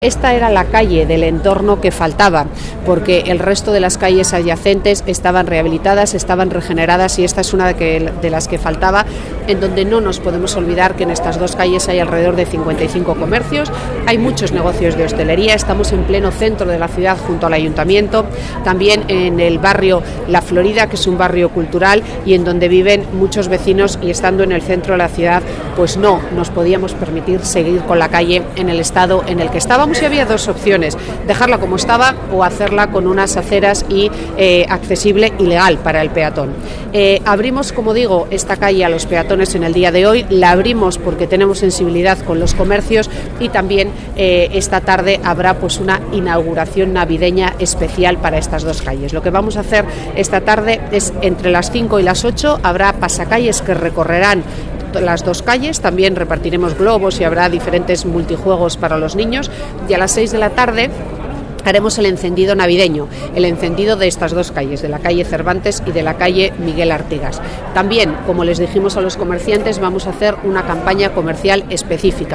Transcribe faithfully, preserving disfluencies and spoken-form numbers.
Esta era la calle del entorno que faltaba, porque el resto de las calles adyacentes estaban rehabilitadas, estaban regeneradas y esta es una de, que, de las que faltaba, en donde no nos podemos olvidar que en estas dos calles hay alrededor de cincuenta y cinco comercios, hay muchos negocios de hostelería, estamos en pleno centro de la ciudad junto al ayuntamiento, también en el barrio La Florida, que es un barrio cultural y en donde viven muchos vecinos, y estando en el centro de la ciudad, pues no nos podíamos permitir seguir con la calle en el estado en el que estábamos. Y había dos opciones: dejarla como estaba o hacerla con unas aceras y eh, accesible y legal para el peatón. Eh, abrimos, como digo, esta calle a los peatones en el día de hoy, la abrimos porque tenemos sensibilidad con los comercios y también eh, esta tarde habrá pues una inauguración navideña especial para estas dos calles. Lo que vamos a hacer esta tarde es entre las cinco y las ocho, habrá pasacalles que recorrerán las dos calles, también repartiremos globos y habrá diferentes multijuegos para los niños, y a las seis de la tarde haremos el encendido navideño, el encendido de estas dos calles, de la calle Cervantes y de la calle Miguel Artigas. También, como les dijimos a los comerciantes, vamos a hacer una campaña comercial específica.